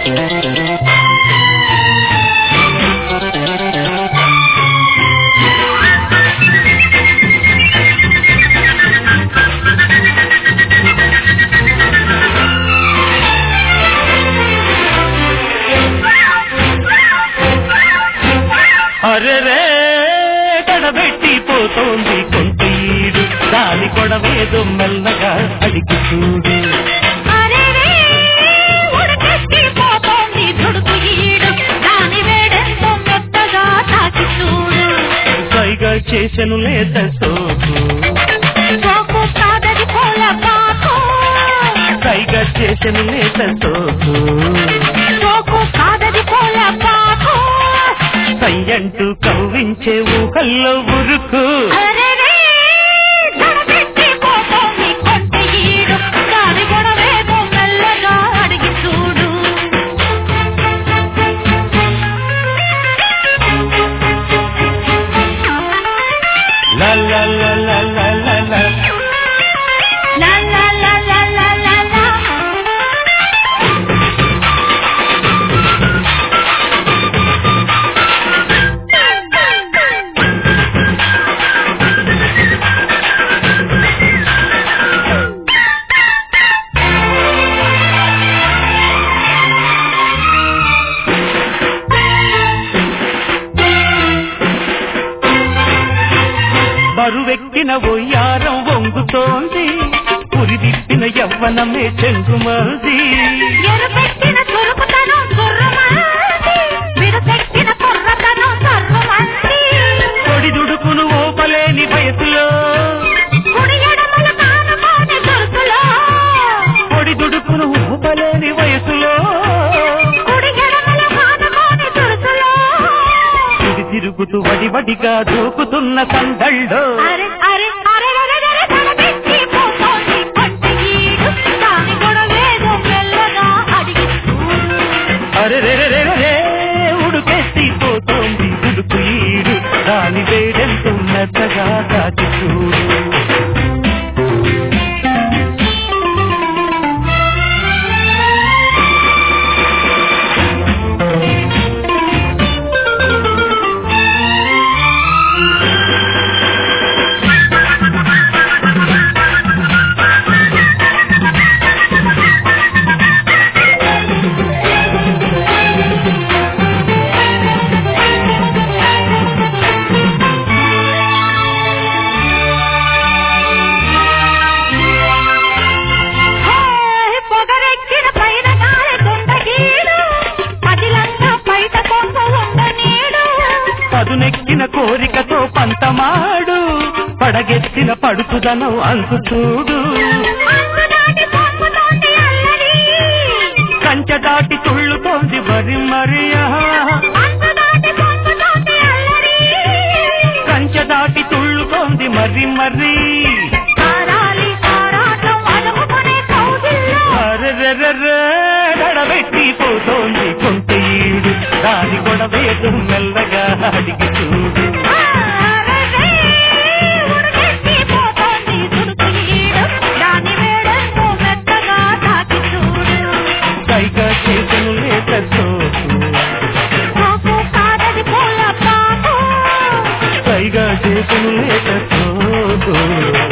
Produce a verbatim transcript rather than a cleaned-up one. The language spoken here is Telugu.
అరెరే గడబెట్టిపోతోంది కొంటీడు దాని కొడవేదో మెల్లగా అడిగి చూడు. పైగా చేసెను లేత సోకు పైగా చేసెను లేత సోకు సయ్యంటూ కవ్వించే ఊహల్లో ఉరుకు. La la la la la la la la la la la la la la. బరువెక్కిన ఒయ్యారం వంగుతోంది పురిదిప్పిన యవ్వనమే చెంగుమంది. కొడిదుడుకును ఓపలేని వయసులో కొడిదుడుకును ఓపలేని వయసులో తిరుగుతూ వడి వడిగా దూకుతున్న సందళ్ళో అరెరెరెరే ఉడుకెత్తిపోతోంది దుడుకు ఈడు దాని వేడెంతో మెత్తగా దాచి చూడు. పదునెక్కిన కోరికతో పంతమాడు పడగెత్తిన పడుతుదను అంతు చూడు. కంచె దాటి తుళ్ళుతోంది మరి మరియా కంచె దాటి తుళ్ళుతోంది మరి మరి. గడబెట్టిపోతోంది కొంటీడు దాని గొడవేదు మెల్లగా అడిగి చూడు. పైగా చేసెను లేత సోకు పైగా చేసెను లేత సోకు